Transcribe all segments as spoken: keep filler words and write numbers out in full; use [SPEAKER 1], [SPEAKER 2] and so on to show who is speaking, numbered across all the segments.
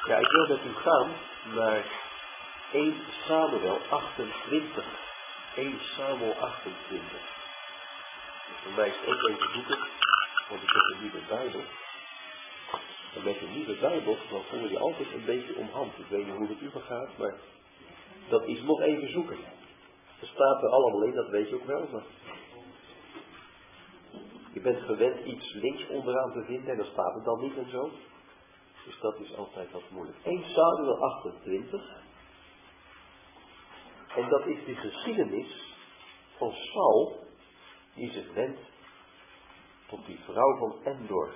[SPEAKER 1] Ja, ik wil met u gaan naar eerste Samuel achtentwintig. eerste Samuel achtentwintig. Dus voor mij is het ook even zoeken, want ik heb een nieuwe Bijbel. En met een nieuwe Bijbel, dan voel je altijd een beetje om hand. Ik weet niet hoe het u gaat, maar dat is nog even zoeken. Er staat er allemaal in, dat weet je ook wel, maar je bent gewend iets links onderaan te vinden en dan staat het dan niet en zo. Dus dat is altijd wat moeilijk. eerste Samuel achtentwintig. En dat is de geschiedenis van Saul, die zich wendt tot die vrouw van Endor.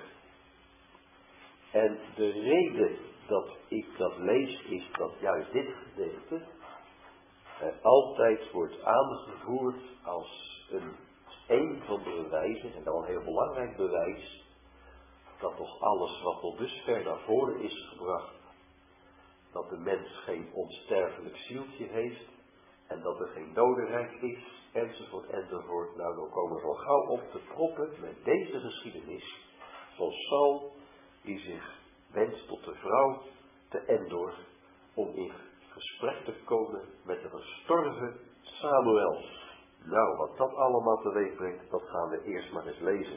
[SPEAKER 1] En de reden dat ik dat lees is dat juist dit gedeelte eh, altijd wordt aangevoerd als een, een van de bewijzen, en wel een heel belangrijk bewijs, dat toch alles wat tot dusver naar voren is gebracht, dat de mens geen onsterfelijk zieltje heeft, en dat er geen dodenrijk is, enzovoort, enzovoort. Nou, dan komen we al gauw op te proppen met deze geschiedenis van Saul, die zich wenst tot de vrouw te Endor, om in gesprek te komen met de gestorven Samuel. Nou, wat dat allemaal teweeg brengt, dat gaan we eerst maar eens lezen.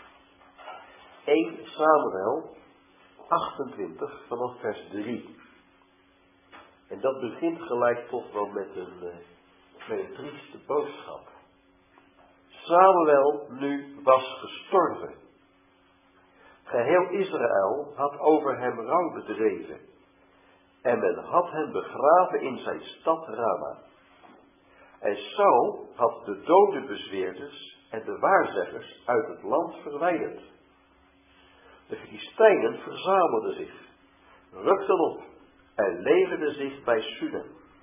[SPEAKER 1] eerste Samuel achtentwintig vanaf vers drie. En dat begint gelijk toch wel met een, met een trieste boodschap. Samuel nu was gestorven. Geheel Israël had over hem rouw bedreven. En men had hem begraven in zijn stad Rama. En Saul had de dodenbezweerders en de waarzeggers uit het land verwijderd. De Filistijnen verzamelden zich, rukten op en legerden zich bij Sudem.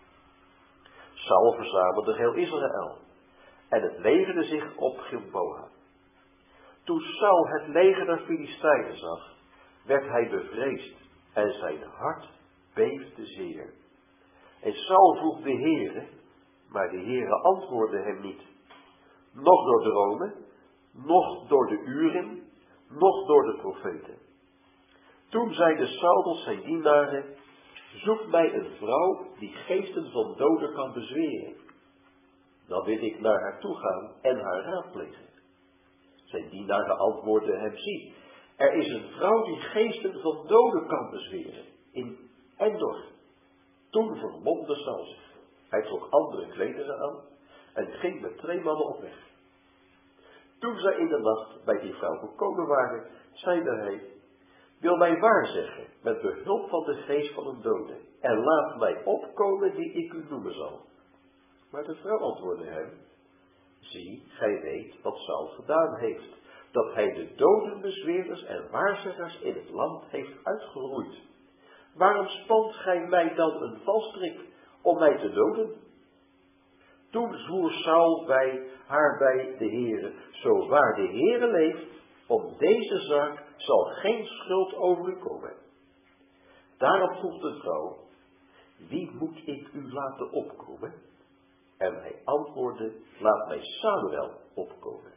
[SPEAKER 1] Saul verzamelde heel Israël en het legerde zich op Gilboa. Toen Saul het leger der Filistijnen zag, werd hij bevreesd en zijn hart beefde zeer. En Saul vroeg de Heere, maar de Heere antwoordde hem niet. Nog door dromen, nog door de uren, nog door de profeten. Toen zeide Saul tot zijn dienaren, zoek mij een vrouw die geesten van doden kan bezweren. Dan wil ik naar haar toe gaan en haar raadplegen. Zijn dienaren antwoordden hem, zie, er is een vrouw die geesten van doden kan bezweren, in Endor. Toen vermomde Saul zich. Hij trok andere klederen aan en ging met twee mannen op weg. Toen zij in de nacht bij die vrouw gekomen waren, zeide hij, wil mij waarzeggen met behulp van de geest van een dode, en laat mij opkomen die ik u noemen zal. Maar de vrouw antwoordde hem, zie, gij weet wat Saul gedaan heeft, dat hij de dodenbezweerders en waarzeggers in het land heeft uitgeroeid. Waarom spant gij mij dan een valstrik om mij te doden? Toen zwoer Saul bij haar bij de Heere, zo waar de Heere leeft, om deze zaak zal geen schuld over u komen. Daarop vroeg de vrouw, wie moet ik u laten opkomen? En hij antwoordde, laat mij Samuel opkomen.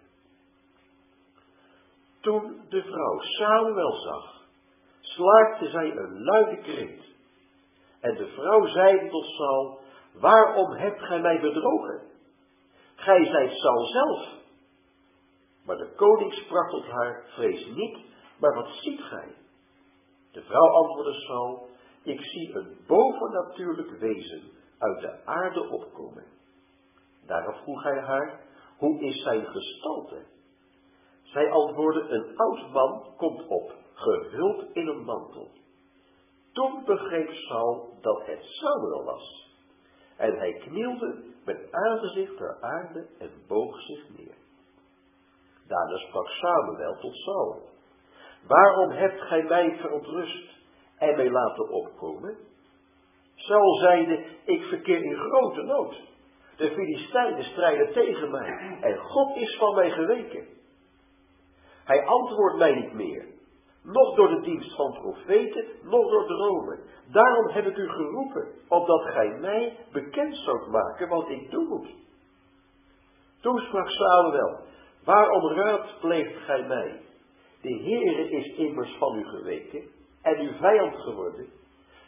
[SPEAKER 1] Toen de vrouw Samuel zag, slaakte zij een luide kreet. En de vrouw zei tot Saul, waarom hebt gij mij bedrogen? Gij zijt Saul zelf. Maar de koning sprak tot haar, vrees niet, maar wat ziet gij? De vrouw antwoordde Saul, ik zie een bovennatuurlijk wezen uit de aarde opkomen. Daarop vroeg hij haar, hoe is zijn gestalte? Zij antwoordde, een oud man komt op, gehuld in een mantel. Toen begreep Saul dat het Samuel was. En hij knielde met aangezicht ter aarde en boog zich neer. Daarna sprak Samuel tot Saul. Waarom hebt gij mij verontrust en mij laten opkomen? Saul zeide, ik verkeer in grote nood. De Filistijnen strijden tegen mij en God is van mij geweken. Hij antwoordt mij niet meer, noch door de dienst van profeten, noch door dromen. Daarom heb ik u geroepen, opdat gij mij bekend zoudt maken wat ik doen moet. Toen sprak Samuel, waarom raadpleegt gij mij? De Heere is immers van u geweken en uw vijand geworden.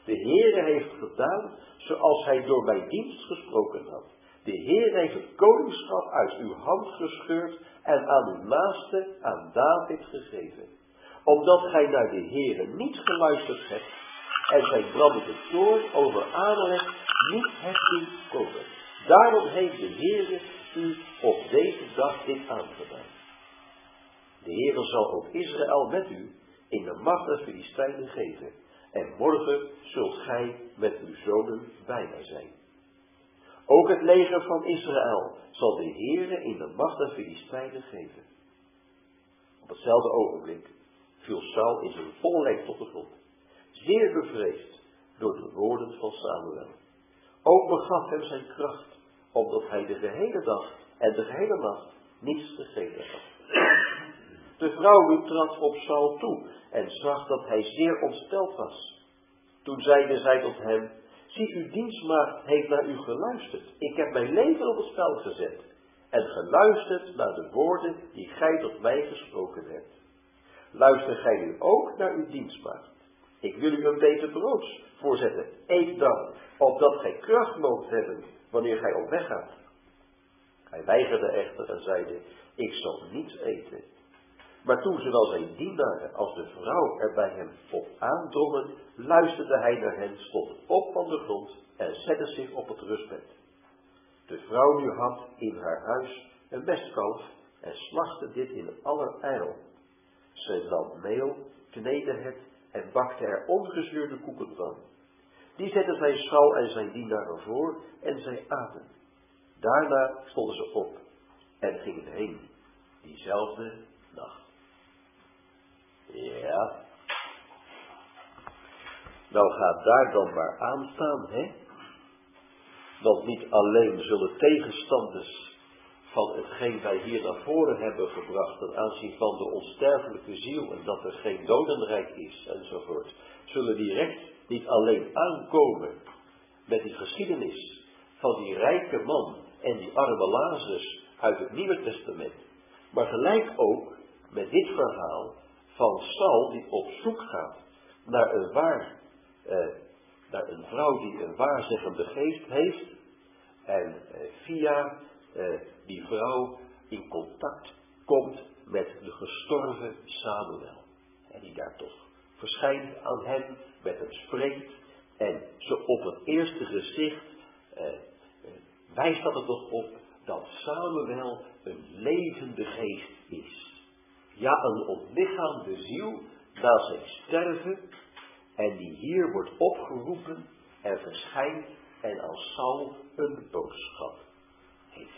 [SPEAKER 1] De Heere heeft gedaan zoals hij door mijn dienst gesproken had. De Heer heeft het koningschap uit uw hand gescheurd en aan uw naaste, aan David, gegeven. Omdat gij naar de Heere niet geluisterd hebt en zijn brandende toorn over Amalek niet hebt doen komen. Daarom heeft de Heere u op deze dag dit aangedaan. De Heere zal ook Israël met u in de macht der Filistijnen geven. En morgen zult gij met uw zonen bij mij zijn. Ook het leger van Israël zal de Heere in de macht der Filistijnen geven. Op hetzelfde ogenblik viel Saul in zijn volle lengte op de grond, zeer bevreesd door de woorden van Samuel. Ook begaf hem zijn kracht, omdat hij de gehele dag en de gehele nacht niets gegeten had. De vrouw nu trad op Saul toe en zag dat hij zeer ontsteld was. Toen zeide zij tot hem: zie, uw dienstmaagd heeft naar u geluisterd. Ik heb mijn leven op het spel gezet en geluisterd naar de woorden die gij tot mij gesproken hebt. Luister gij nu ook naar uw dienstmaagd. Ik wil u een beetje brood voorzetten. Eet dan, opdat gij kracht moogt hebben wanneer gij op weg gaat. Hij weigerde echter en zeide: ik zal niets eten. Maar toen zowel zijn dienaren als de vrouw er bij hem op aandrongen, luisterde hij naar hen, stond op van de grond en zette zich op het rustbed. De vrouw nu had in haar huis een mestkalf en slachtte dit in allerijl. Zij nam meel, kneedde het en bakte er ongezuurde koeken van. Die zette zij Saul en zijn dienaren voor en zij aten. Daarna stonden ze op en gingen heen, diezelfde nacht. Ja. Nou gaat daar dan maar aan staan, hè? Want niet alleen zullen tegenstanders van hetgeen wij hier naar voren hebben gebracht ten aanzien van de onsterfelijke ziel en dat er geen dodenrijk is enzovoort, zullen direct niet alleen aankomen met die geschiedenis van die rijke man en die arme Lazarus uit het Nieuwe Testament, maar gelijk ook met dit verhaal van Saul die op zoek gaat naar een waar, eh, naar een vrouw die een waarzeggende geest heeft en eh, via eh, die vrouw in contact komt met de gestorven Samuel. En die daar toch verschijnt aan hem, met hem spreekt en zo op het eerste gezicht eh, eh, wijst dat er toch op dat Samuel een levende geest is. Ja, een ontlichaamde ziel na zijn sterven en die hier wordt opgeroepen en verschijnt en als Saul een boodschap heeft.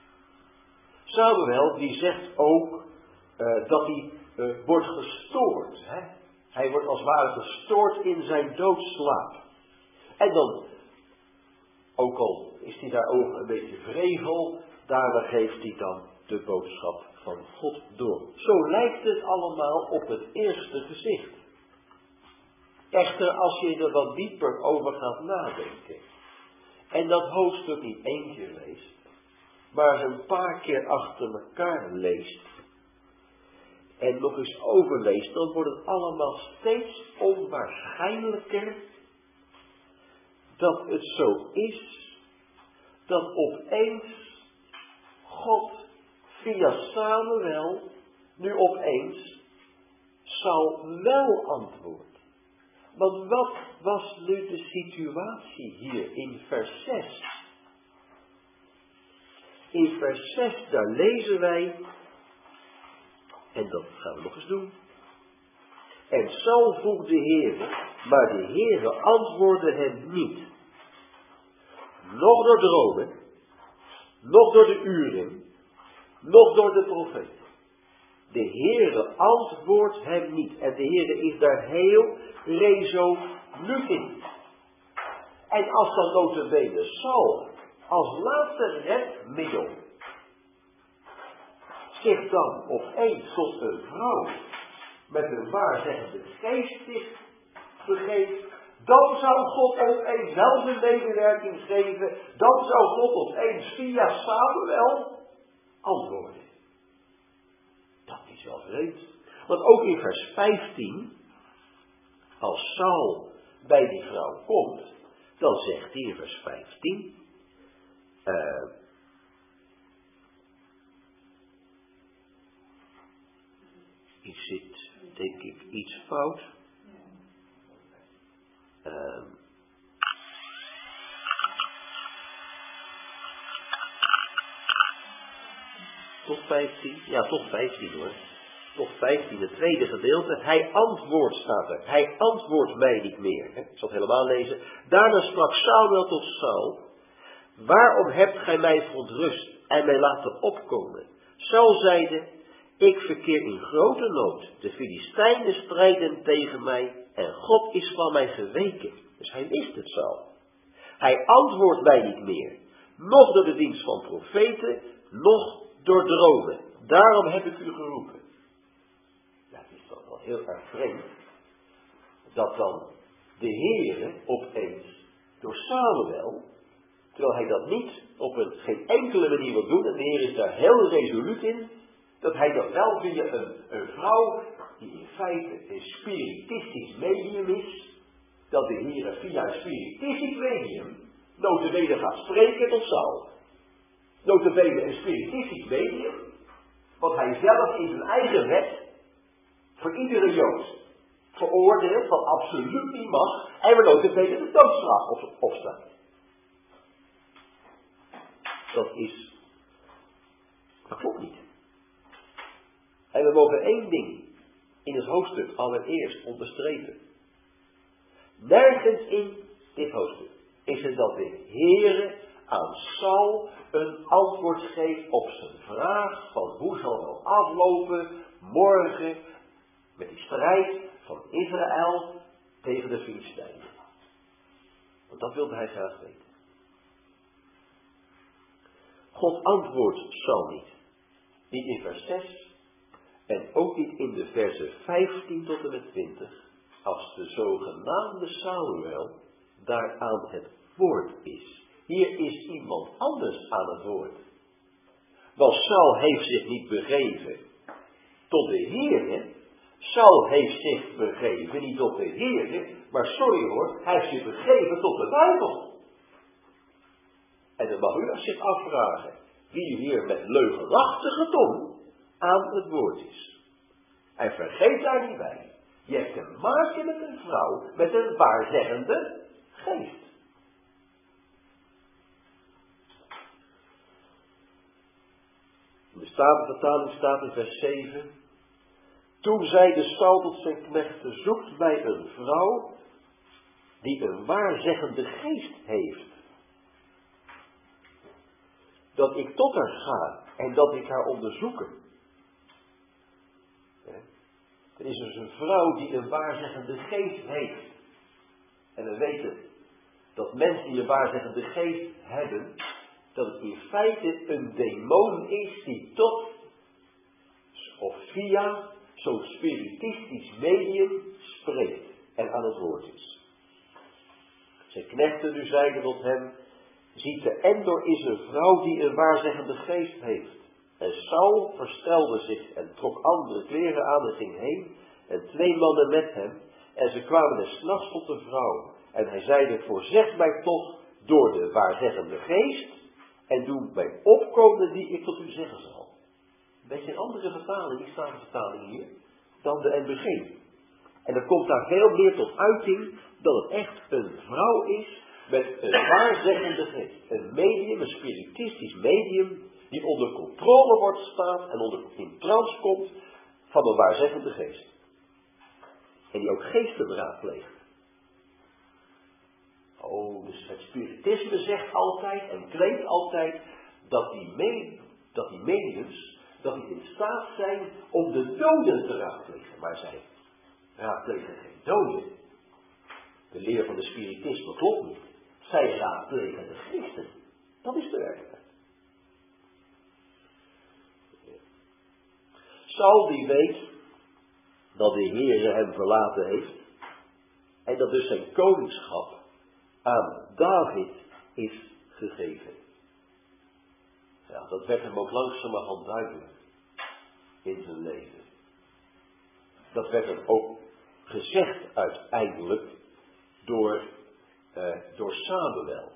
[SPEAKER 1] Samuel die zegt ook uh, dat hij uh, wordt gestoord. Hè? Hij wordt als het ware gestoord in zijn doodslaap. En dan, ook al is hij daarover een beetje wrevel, daarna geeft hij dan de boodschap van God door. Zo lijkt het allemaal op het eerste gezicht. Echter, als je er wat dieper over gaat nadenken en dat hoofdstuk niet één keer leest, maar een paar keer achter elkaar leest en nog eens overleest, dan wordt het allemaal steeds onwaarschijnlijker dat het zo is dat opeens God via Samuel nu opeens zal wel antwoorden. Want wat was nu de situatie hier in vers zes? In vers zes, daar lezen wij, en dat gaan we nog eens doen. En Saul vroeg de Heere, maar de Heere antwoordde hem niet. Nog door dromen, nog door de uren, nog door de profeet. De Heere antwoordt hem niet. En de Heere is daar heel resoluut in. En als dan nota bene Saul als laatste redmiddel zich dan opeens tot een vrouw met een waarzeggende geest begeeft, dan zou God opeens wel zijn medewerking geven, dan zou God opeens via Samuel antwoorden. Dat is wel vreemd. Want ook in vers vijftien, als Saul bij die vrouw komt, dan zegt hij in vers vijftien, uh, ik zit denk ik iets fout. Uh, Toch vijftien? Ja, toch vijftien hoor. Toch vijftien, het tweede gedeelte. Hij antwoordt, staat er. Hij antwoordt mij niet meer. Hè? Ik zal het helemaal lezen. Daarna sprak Samuel tot Saul. Waarom hebt gij mij verontrust en mij laten opkomen? Saul zeide, ik verkeer in grote nood. De Filistijnen strijden tegen mij en God is van mij geweken. Dus hij wist het, Saul. Hij antwoordt mij niet meer. Nog door de dienst van profeten, nog door dromen. Daarom heb ik u geroepen. Ja, het is toch wel heel erg vreemd dat dan de Heere opeens door Samuel, terwijl hij dat niet op een geen enkele manier wil doen, en de Heer is daar heel resoluut in, dat hij dat wel via een, een vrouw die in feite een spiritistisch medium is, dat de Heer via een spiritistisch medium nota bene gaat spreken tot Saul. Nota bene een spiritistisch medium, wat hij zelf in zijn eigen wet voor iedere Jood veroordeelt, wat absoluut niet mag, en waar nota bene de doodstraf op, op staat. Dat is, dat klopt niet. En we mogen één ding in het hoofdstuk allereerst onderstrepen. Nergens in dit hoofdstuk is het dat de Heere aan Saul een antwoord geeft op zijn vraag van hoe zal het nou aflopen morgen met die strijd van Israël tegen de Filistijnen. Want dat wilde hij graag weten. God antwoordt Saul niet. Niet in vers zes en ook niet in de versen vijftien tot en met twintig, als de zogenaamde Samuel daar aan het woord is. Hier is iemand anders aan het woord. Want Saul heeft zich niet begeven tot de Heere. Saul heeft zich begeven niet tot de Heere, maar sorry hoor, hij heeft zich begeven tot de duivel. En dan mag u zich afvragen wie hier met leugenachtige tong aan het woord is. En vergeet daar niet bij. Je hebt te maken met een vrouw met een waarzeggende geest. In de Statenvertaling staat in vers zeven. Toen zeide Saul tot zijn knechten, zoekt mij een vrouw die een waarzeggende geest heeft. Dat ik tot haar ga en dat ik haar onderzoeken. Er is dus een vrouw die een waarzeggende geest heeft. En we weten dat mensen die een waarzeggende geest hebben, dat het in feite een demon is die tot of via zo'n spiritistisch medium spreekt en aan het woord is. Zijn knechten nu zeiden tot hem, ziet de Endor is een vrouw die een waarzeggende geest heeft. En Saul verstelde zich en trok andere kleren aan en ging heen. En twee mannen met hem. En ze kwamen er 's nachts tot de vrouw. En hij zeide, voorzeg mij toch door de waarzeggende geest. En doe mij opkomen die ik tot u zeggen zal. Een beetje een andere vertaling, die staat de vertaling hier, dan de N B G. En er komt daar veel meer tot uiting dat het echt een vrouw is met een waarzeggende geest. Een medium, een spiritistisch medium, die onder controle wordt staat en onder in trance komt van een waarzeggende geest. En die ook geesten raadpleegt. Oh, dus het spiritisme zegt altijd en claimt altijd dat die, me, dat die mediums, dat die in staat zijn om de doden te raadplegen. Maar zij raadplegen geen doden. De leer van de spiritisme klopt niet. Zij raadplegen de geesten. Dat is de werkelijkheid. Saul die weet dat de Heere hem verlaten heeft en dat dus zijn koningschap aan David is gegeven. Ja, dat werd hem ook langzamerhand duidelijk in zijn leven. Dat werd hem ook gezegd uiteindelijk door Samuel.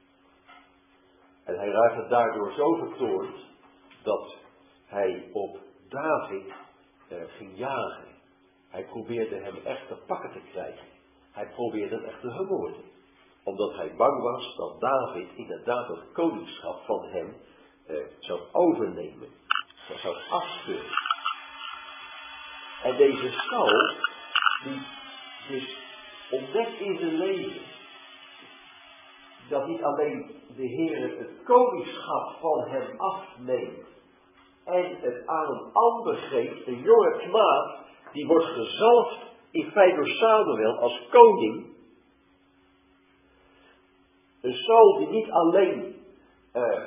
[SPEAKER 1] En hij raakte daardoor zo vertoornd dat hij op David uh, ging jagen. Hij probeerde hem echt te pakken te krijgen. Hij probeerde hem echt te vermoorden. Omdat hij bang was dat David inderdaad het koningschap van hem uh, zou overnemen. Dat zou afscheuren. En deze Saul, die dus ontdekt in zijn leven dat niet alleen de Heer het koningschap van hem afneemt en het aan een ander geeft, een jonge knaap, die wordt gezalfd in feite door Samuel als koning. Een Saul die niet alleen uh,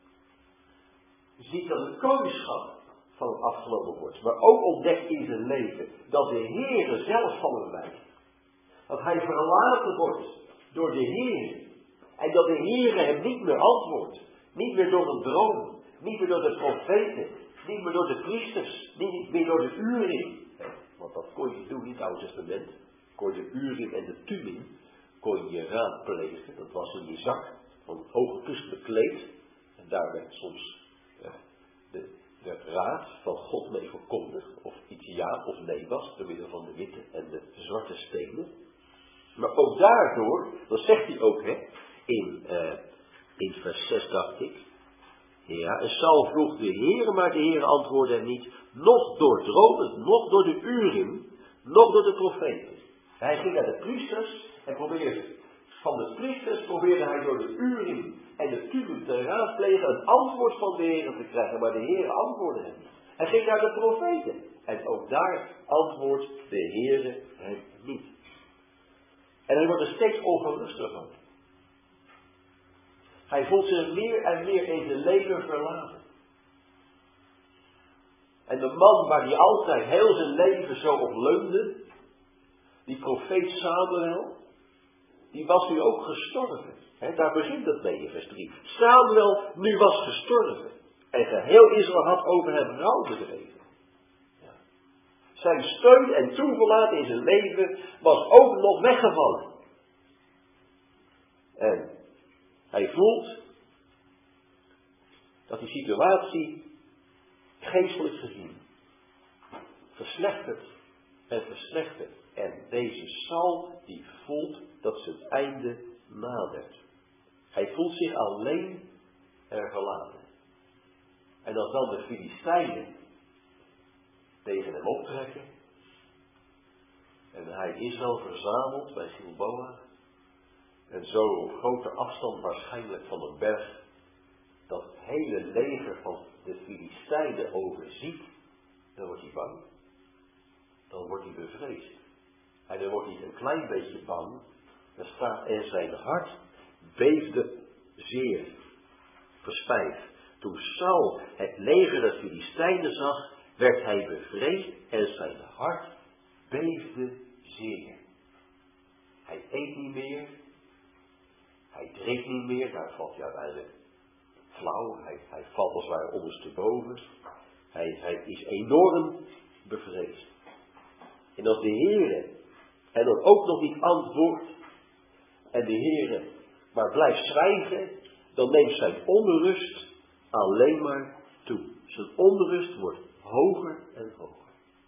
[SPEAKER 1] ziet dat het koningschap van hem afgenomen wordt, maar ook ontdekt in zijn leven dat de Heer zelf van hem wijst. Dat hij verlaten wordt door de Heer. En dat de Heer hem niet meer antwoordt. Niet meer door een droom. Niet meer door de profeten. Niet meer door de priesters. Niet meer door de Urim. Want dat kon je doen in het Oude Testament. Kon je de Urim en de Tumim. Kon je raadplegen. Dat was in je zak. Van het hoge priester bekleed. En daar werd soms ja, de, de raad van God mee verkondigd. Of iets ja of nee was. Door middel van de witte en de zwarte stenen. Maar ook daardoor, dat zegt hij ook, hè. In, uh, in vers zes dacht ik. Ja, en Saul vroeg de Heere, maar de Heere antwoordde hem niet. Nog door dromen, nog door de Urim, nog door de profeten. Hij ging naar de priesters en probeerde, van de priesters probeerde hij door de Urim en de Tumim te raadplegen een antwoord van de Heere te krijgen. Maar de Heere antwoordde hem niet. Hij ging naar de profeten. En ook daar antwoordt de Heere hem niet. En hij wordt er steeds ongeruster van. Hij voelt zich meer en meer in zijn leven verlaten. En de man waar hij altijd heel zijn leven zo op leunde, die profeet Samuel, die was nu ook gestorven. He, daar begint het mee in vers drie. Samuel nu was gestorven. En geheel Israël had over hem rouw bedreven. Ja. Zijn steun en toeverlaat in zijn leven was ook nog weggevallen. En hij voelt dat die situatie geestelijk gezien verslechtert en verslechtert. En deze Saul die voelt dat zijn einde nadert. Hij voelt zich alleen er verlaten. En als dan de Filistijnen tegen hem optrekken en hij Israël verzamelt bij Gilboa en zo op grote afstand waarschijnlijk van een berg dat het hele leger van de Filistijnen overziet, dan wordt hij bang. Dan wordt hij bevreesd. En dan wordt hij een klein beetje bang. Dan staat er zijn hart beefde zeer. Vers vijf. Toen Saul het leger der Filistijnen zag, werd hij bevreesd en zijn hart beefde zeer. Hij eet niet meer. Hij drinkt niet meer. Daar valt hij uiteindelijk flauw. Hij, hij valt als het ware ondersteboven. Hij, hij is enorm bevreesd. En als de Heere en dan ook nog niet antwoordt en de Heere maar blijft zwijgen, dan neemt zijn onrust alleen maar toe. Zijn onrust wordt hoger en hoger.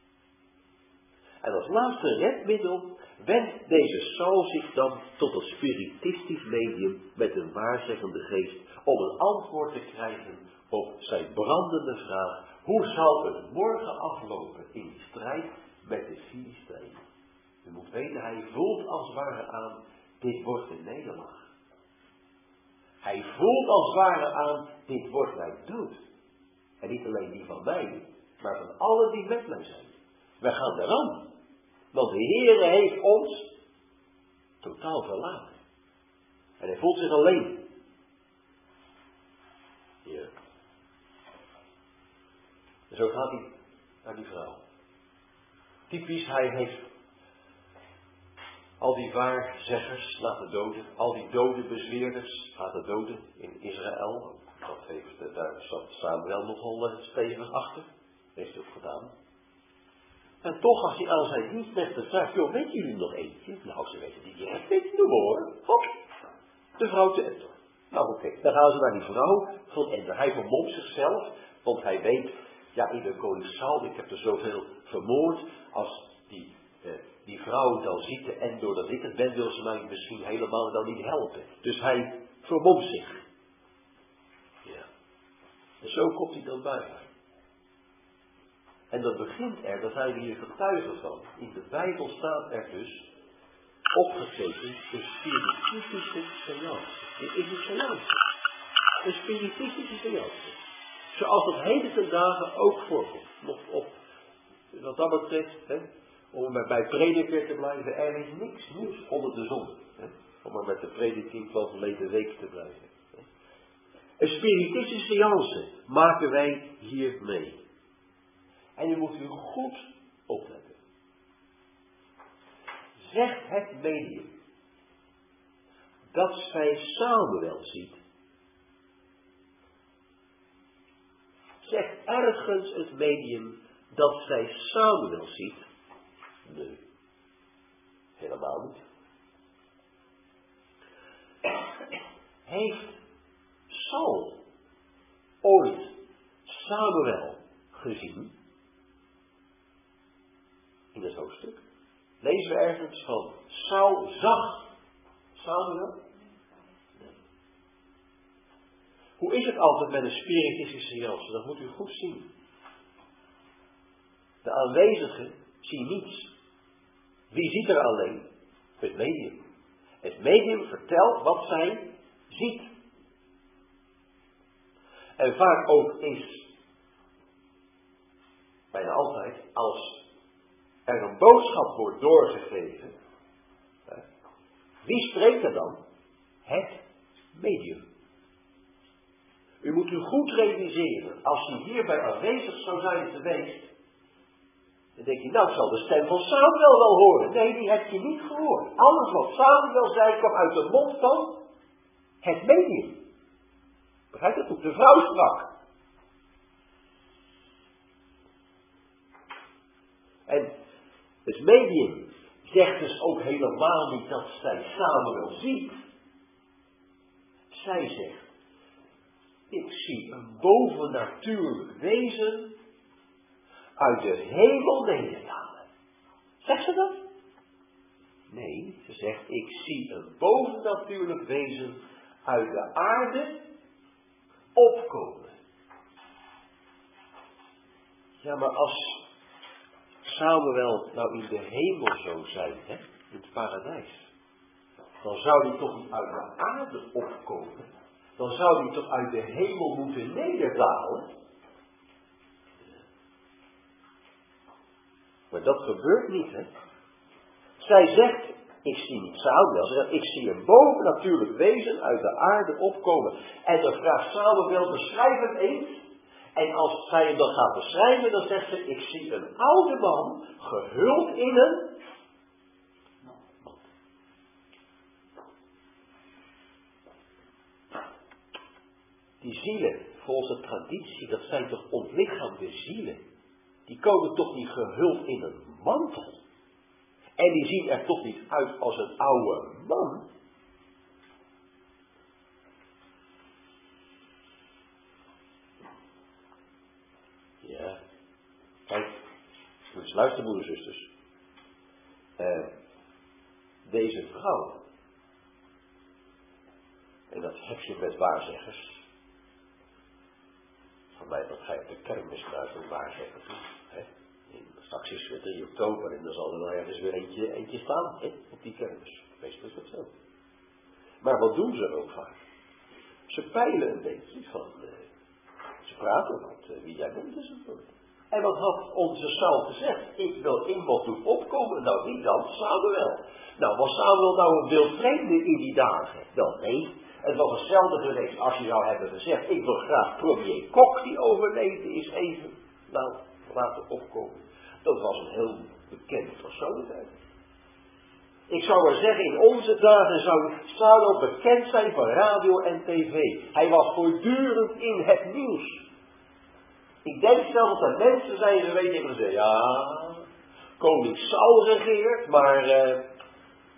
[SPEAKER 1] En als laatste redmiddel wendt deze Saul zich dan tot een spiritistisch medium met een waarzeggende geest om een antwoord te krijgen op zijn brandende vraag: hoe zal het morgen aflopen in die strijd met de Filistijnen? U moet weten, hij voelt als het ware aan, dit wordt een nederlaag. Hij voelt als het ware aan, dit wordt mijn dood. En niet alleen die van mij, maar van allen die met mij zijn. We gaan eraan. Want de Heere heeft ons totaal verlaten. En hij voelt zich alleen. Ja. En zo gaat hij naar die vrouw. Typisch, hij heeft al die waarzeggers laten doden. Al die dode bezweerders laten doden in Israël. Dat heeft, daar zat Samuel nogal stevig achter. Heeft hij ook gedaan. En toch als hij aan zijn dienstrechter vraagt, joh, weet jullie nog eentje? Nou, ze weten die direct, weet je nog hoor. Hop.
[SPEAKER 2] de vrouw te Endor. Nou oké, okay. Dan gaan ze naar die vrouw van Endor. Hij vermomt zichzelf, want hij weet, ja, ik ben koning Saul, ik heb er zoveel vermoord. Als die, eh, die vrouw dan ziet de Endor dat ik het ben, wil ze mij misschien helemaal dan niet helpen. Dus hij vermomt zich. Ja. En zo komt hij dan bij haar. En dan begint er, daar zijn we hier getuigen van. In de Bijbel staat er dus opgetekend een spiritistische seance. Dit is een seance. Een spiritistische seance. Zoals dat heden ten dagen ook voorkomt. Nog op, wat dat betreft, hè, om maar bij prediker te blijven, er is niks nieuws onder de zon. Hè, om maar met de prediking van verleden week te blijven. Hè. Een spiritistische seance maken wij hier mee. En u moet u goed opletten. Zegt het medium dat zij Samuel ziet. Zegt ergens het medium dat zij Samuel ziet? Nee, helemaal niet. Heeft Saul ooit Samuel gezien? In het hoofdstuk. Lezen we ergens van Saul zag Samuel? Nee. Hoe is het altijd met een spiritistische seance? Dat moet u goed zien. De aanwezigen zien niets. Wie ziet er alleen? Het medium. Het medium vertelt wat zij ziet. En vaak ook is, bijna altijd, als er een boodschap wordt doorgegeven, wie spreekt er dan? Het medium. U moet u goed realiseren, als u hierbij aanwezig zou zijn geweest, dan denk je, nou ik zal de stem van Samuel wel horen. Nee, die heb je niet gehoord. Alles wat Samuel zei kwam uit de mond van het medium. Begrijp je dat? De vrouw sprak. En het medium zegt dus ook helemaal niet dat zij Samuel ziet. Zij zegt, ik zie een bovennatuurlijk wezen uit de hemel nederdalen. Zegt ze dat? Nee, ze zegt, ik zie een bovennatuurlijk wezen uit de aarde opkomen. Ja, maar als Samuel nou in de hemel zou zijn, hè, in het paradijs, dan zou hij toch niet uit de aarde opkomen. Dan zou hij toch uit de hemel moeten nederdalen. Maar dat gebeurt niet, hè. Zij zegt, ik zie niet Samuel, ze zegt, ik zie een bovennatuurlijk wezen uit de aarde opkomen. En dan vraagt Samuel, beschrijf het eens. En als zij hem dan gaat beschrijven, dan zegt ze, ik zie een oude man gehuld in een man. Die zielen, volgens de traditie, dat zijn toch ontlichaamde zielen. Die komen toch niet gehuld in een mantel. En die zien er toch niet uit als een oude man. Ja. Kijk, dus luister moeders en zusters. Uh, deze vrouw. En dat heb je met waarzeggers. Van mij dat ga je op de kermis naar zo'n waarzegger toe. Hè? Straks is het drie oktober en dan zal er nog ergens weer eentje, eentje staan, hè, op die kermis. Meestal is dat zo. Maar wat doen ze ook vaak? Ze peilen een beetje van, uh, ze praten wat, uh, wie jij bent enzovoort. En wat had onze Saul gezegd? Ik wil iemand doen opkomen, nou wie dan? Samuel. Nou, was Samuel nou een wildvreemde in die dagen? Wel nee, het was hetzelfde geweest als je zou hebben gezegd, ik wil graag premier Kok die overleden is even, nou, laten opkomen. Dat was een heel bekend persoonlijkheid. Ik zou maar zeggen, in onze dagen zou Samuel bekend zijn van radio en tv. Hij was voortdurend in het nieuws. Ik denk zelfs dat er mensen zijn geweest die hebben gezegd, ja, koning Saul regeert, maar uh,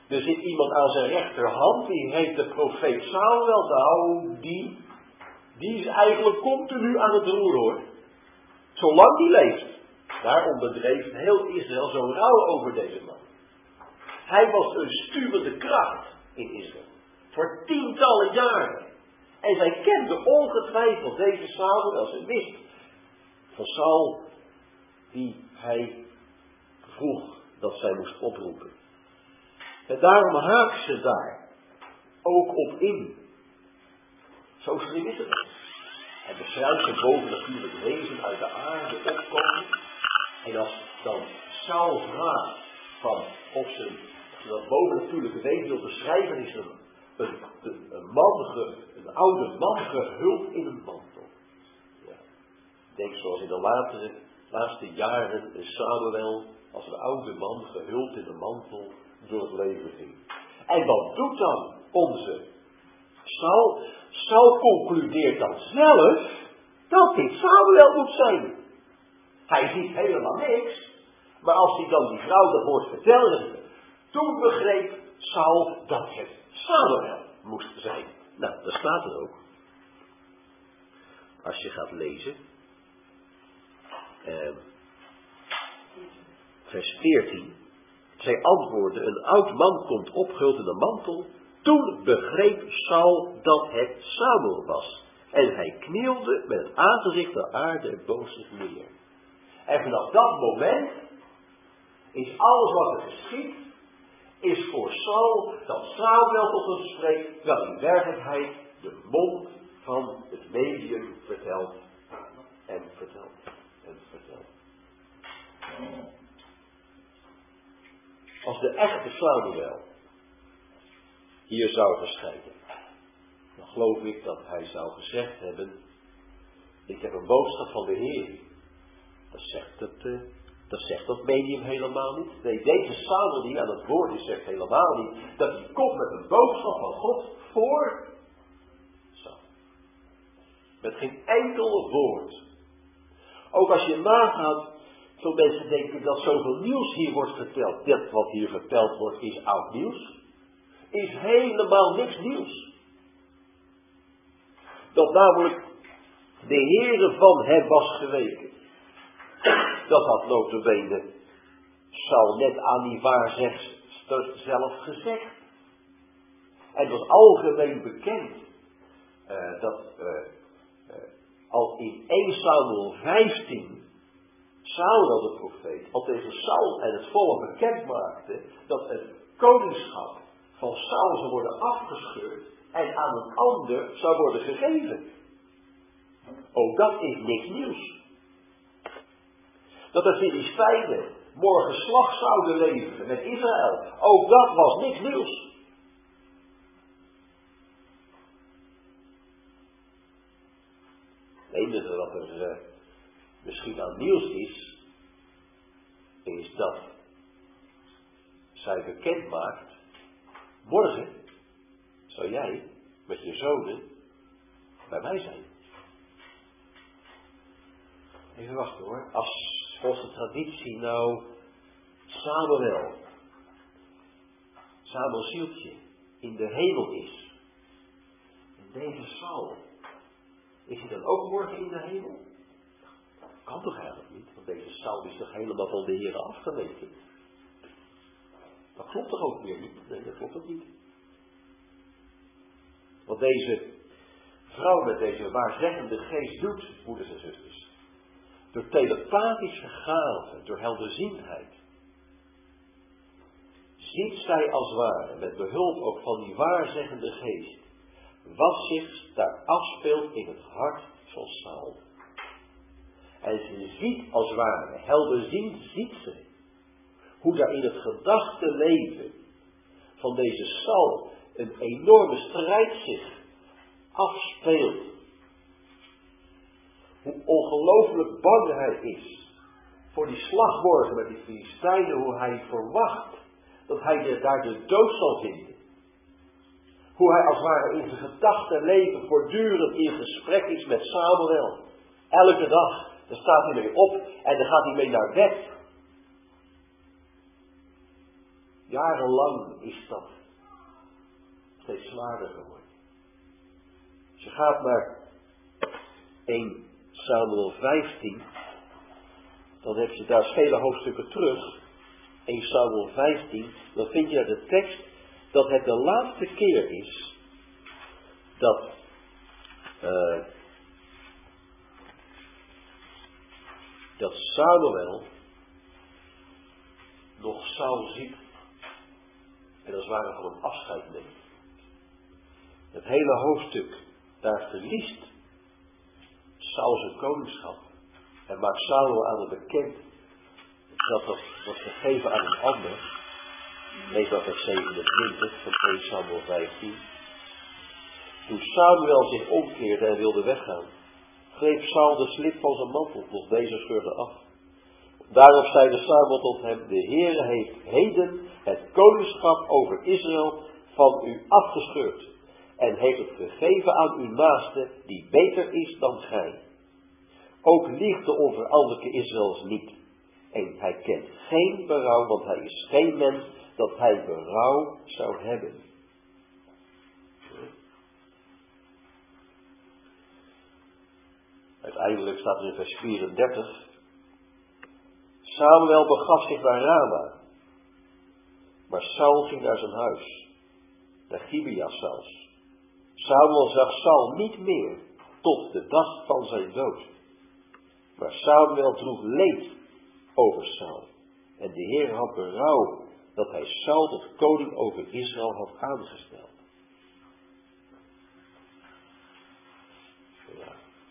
[SPEAKER 2] Er zit iemand aan zijn rechterhand, die heet de profeet Samuel. Nou, die, die is eigenlijk continu aan het roer hoor. Zolang die leeft. Daarom bedreef heel Israël zo rouw over deze man. Hij was een sturende kracht in Israël. Voor tientallen jaren. En zij kende ongetwijfeld deze Samuel. Ze wist van Saul die hij vroeg dat zij moest oproepen. En daarom haakt ze daar ook op in. Zo slim is het. En beschrijft ze bovennatuurlijk wezen uit de aarde opkomen. En als dan Saul vraagt van of ze, of ze dat bovennatuurlijke wezen wil beschrijven, is een, een, een, een, man ge, een oude man gehuld in een mantel. Ja. Denk zoals in de latere, laatste jaren Samuel als een oude man gehuld in een mantel door het leven ging. En wat doet dan onze Saul? Saul concludeert dan zelf dat dit Samuel moet zijn. Hij ziet helemaal niks. Maar als hij dan die vrouw dat hoort vertellen, toen begreep Saul dat het Samuel moest zijn. Nou, dat staat er ook. Als je gaat lezen. Eh, vers veertien. Zij antwoordde, een oud man komt opgehuld in een mantel. Toen begreep Saul dat het Samuel was. En hij knielde met het aangezicht naar aarde en boog zich neer. En vanaf dat moment is alles wat er geschiet, is voor Saul dat Samuel tot hem spreekt, dat in werkelijkheid de mond van het medium vertelt en vertelt en vertelt. Als de echte Samuel hier zou verschijnen, dan geloof ik dat hij zou gezegd hebben, ik heb een boodschap van de Heer. Dat zegt het, uh, dat zegt dat medium helemaal niet. Nee, deze Samuel die aan het woord is, zegt helemaal niet dat hij komt met een boodschap van God voor Saul. Met geen enkel woord. Ook als je nagaat, veel mensen denken dat zoveel nieuws hier wordt verteld. Dit wat hier verteld wordt is oud nieuws. Is helemaal niks nieuws. Dat namelijk de Heere van hem was geweken. Dat had nota bene Saul net aan die waarzegster zelf gezegd. En het was algemeen bekend uh, dat uh, uh, al in eerste Samuel vijftien Samuel de profeet al tegen Saul en het volk bekend maakte dat het koningschap van Saul zou worden afgescheurd en aan een ander zou worden gegeven. Ook dat is niks nieuws. Dat de Filistijnen morgen slag zouden leveren met Israël, ook dat was niks nieuws. Het enige wat er uh, misschien aan nieuws is, is dat zij bekend maakt, morgen zou jij met je zonen bij mij zijn. Even wachten hoor. Als volgens de traditie nou Samuel, Samuel zieltje in de hemel is. En deze Saul, is hij dan ook morgen in de hemel? Dat kan toch eigenlijk niet, want deze Saul is toch helemaal van de Heer afgemeten. Dat klopt toch ook weer niet? Nee, dat klopt ook niet. Wat deze vrouw met deze waarzeggende geest doet, moeders en zusters. Door telepathische gaven, door helderziendheid. Ziet zij als ware, met behulp ook van die waarzeggende geest, wat zich daar afspeelt in het hart van Saul. En ze ziet als ware, helderziend ziet ze, hoe daar in het gedachtenleven van deze Saul een enorme strijd zich afspeelt. Hoe ongelooflijk bang hij is voor die slagborgen met die Filistijnen, hoe hij verwacht dat hij daar de dood zal vinden. Hoe hij als het ware in zijn gedachtenleven voortdurend in gesprek is met Samuel. Elke dag, daar staat hij mee op en dan gaat hij mee naar bed. jarenlang is dat steeds zwaarder geworden. Als je gaat naar eerste Samuel vijftien, dan heb je daar vele hoofdstukken terug. eerste Samuel vijftien, dan vind je de tekst dat het de laatste keer is dat uh, dat Samuel nog Saul ziet en als het ware van hem afscheid neemt. Het hele hoofdstuk, daar verliest Saul zijn koningschap en maakt Samuel aan hem bekend dat dat wordt gegeven aan een ander. Lees dat vers zevenentwintig van eerste Samuel vijftien. Toen Samuel zich omkeerde en wilde weggaan, greep Saul de slip van zijn mantel, tot deze scheurde af. Daarop zeide Samuel tot hem: de Heere heeft heden het koningschap over Israël van u afgescheurd en heeft het gegeven aan uw naaste, die beter is dan gij. Ook liegt de onveranderlijke Israëls niet. En hij kent geen berouw, want hij is geen mens dat hij berouw zou hebben. Uiteindelijk staat er in vers vierendertig. Samuel begaf zich naar Rama, maar Saul ging naar zijn huis, naar Gibea Sauls. Samuel zag Saul niet meer tot de dag van zijn dood. Maar Samuel droeg leed over Saul. En de Heer had berouw dat hij Saul tot koning over Israël had aangesteld. Ja.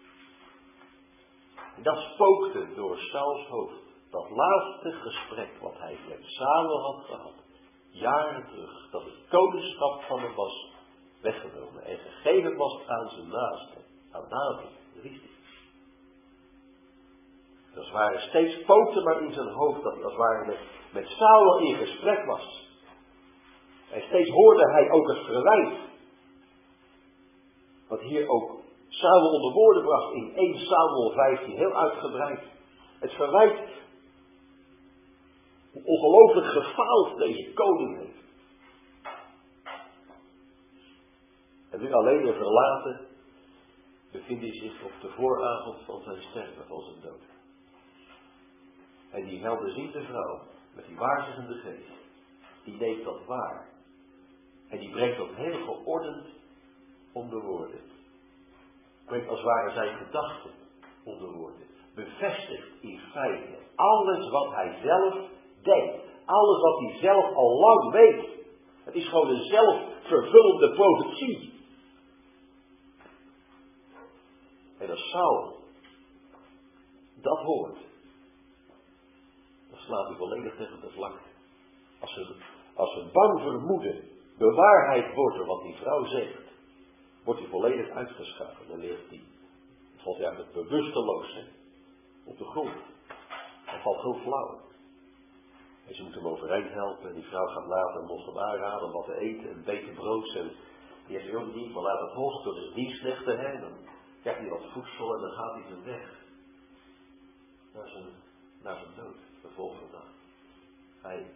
[SPEAKER 2] Dat spookte door Sauls hoofd. Dat laatste gesprek wat hij met Samuel had gehad. Jaren terug. Dat het koningschap van hem was weggenomen. En gegeven was aan zijn naaste. Aan David. Wist hij. Als het ware steeds spookte maar in zijn hoofd dat hij als het ware met, met Saul in gesprek was. En steeds hoorde hij ook het verwijt. Wat hier ook Samuel onder woorden bracht in eerste Samuel vijftien, heel uitgebreid. Het verwijt hoe ongelooflijk gefaald deze koning heeft. En nu alleen en verlaten bevindt hij zich op de vooravond van zijn sterven, van zijn dood. En die helderziende vrouw, met die waarzegende geest, die neemt dat waar. En die brengt dat heel geordend onder woorden. Brengt als het ware zijn gedachten onder woorden. Bevestigt in feite alles wat hij zelf denkt. Alles wat hij zelf al lang weet. Het is gewoon een zelfvervullende profetie. En als Saul dat hoort, dan slaat hij volledig tegen de vlakte. Als ze, als ze bang vermoeden bewaarheid wordt door wat die vrouw zegt, wordt hij volledig uitgeschakeld. Dan ligt hij, dan valt hij eigenlijk bewusteloos hè, op de grond. Hij valt heel flauw. En ze moeten hem overeind helpen. En die vrouw gaat later nog hem aanraden wat te eten. Een beetje brood. En die zegt, joh, niet, maar laat het los door de dienstknechten. Hè. Dan krijgt hij wat voedsel en dan gaat hij zijn weg. Naar zijn, naar zijn dood. De volgende dag. Hij.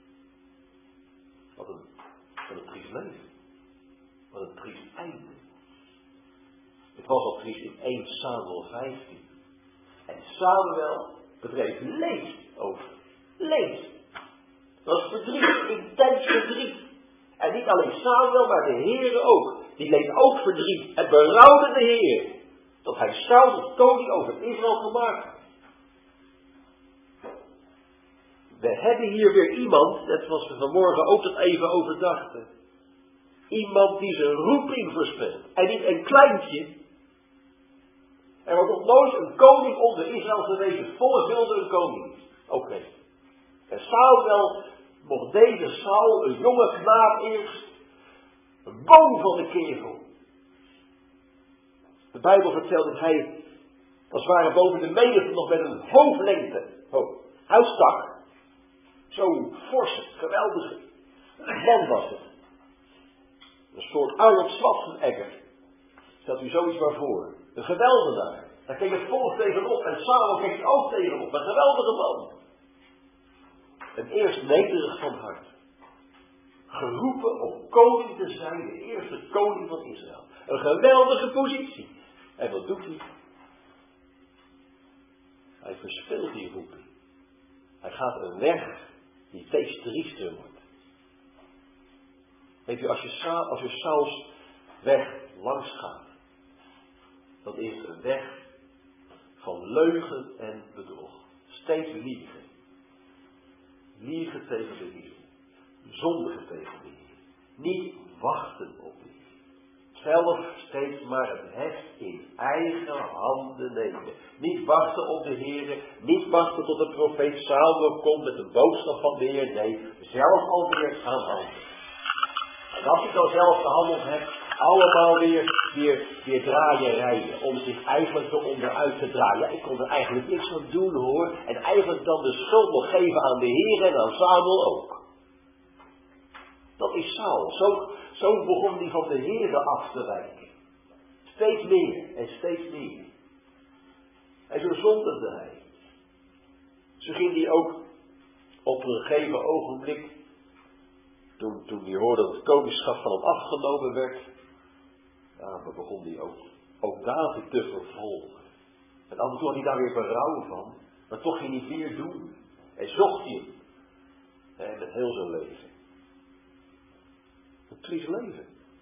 [SPEAKER 2] Wat een, wat een triest leven. Wat een triest einde. Het was al triest in eerste Samuel vijftien. En Samuel bedreef leed over. Leed. Dat was verdriet, intens verdriet. En niet alleen Samuel, maar de Heere ook. Die leed ook verdriet en berouwde de Heer. Dat hij Saul tot koning over Israël gemaakt had. We hebben hier weer iemand, net zoals we vanmorgen ook het even over dachten. Iemand die zijn roeping voorspelt. En niet een kleintje. Er wordt nog nooit een koning onder Israël geweest. Volle wilde een koning. Oké. Okay. En Samuel mocht deze Saul, een jonge knaap eerst, een boom van de kerel. De Bijbel vertelt dat hij, als het ware boven de menigte nog met een hoofdlengte, oh, huisstak, zo'n forse, geweldige man was het. Een soort Arnold Schwarzenegger. Stelt u zoiets maar voor. Een geweldenaar. Daar keek het volk tegenop en Samuel keek er ook tegenop. Een geweldige man. En eerst nederig van hart. Geroepen om koning te zijn, de eerste koning van Israël. Een geweldige positie. En wat doet hij? Hij verspeelt die roeping. Hij gaat een weg die steeds triester wordt. Weet u, als je, als je Sauls weg langs gaat, dat is een weg van leugen en bedrog. Steeds liegen. Liegen tegen de Heer. Zondigen tegen de Heer. Niet wachten op de Heer. Zelf steeds maar het heft in eigen handen nemen. Niet wachten op de Heer. Niet wachten tot de profeet Samuel komt met de boodschap van de Heer. Nee, zelf alweer gaan handelen. En als ik dan zelf gehandeld heb, allemaal weer, weer, weer draaierijen. Om zich eigenlijk eronderuit te draaien. Ja, ik kon er eigenlijk niks aan doen hoor. En eigenlijk dan de schuld nog geven aan de Heer en aan Samuel ook. Dat is Saul. Zo, zo begon hij van de Heer af te wijken. Steeds meer en steeds meer. En zo zondigde hij. Zo ging hij ook op een gegeven ogenblik, toen, toen hij hoorde dat het koningschap van hem afgenomen werd, ja, dan begon hij ook, ook David te vervolgen. En af en toe had hij daar weer berouw van, maar toch ging hij het weer doen. En zocht hij hem. En met heel zijn leven. Een triest leven.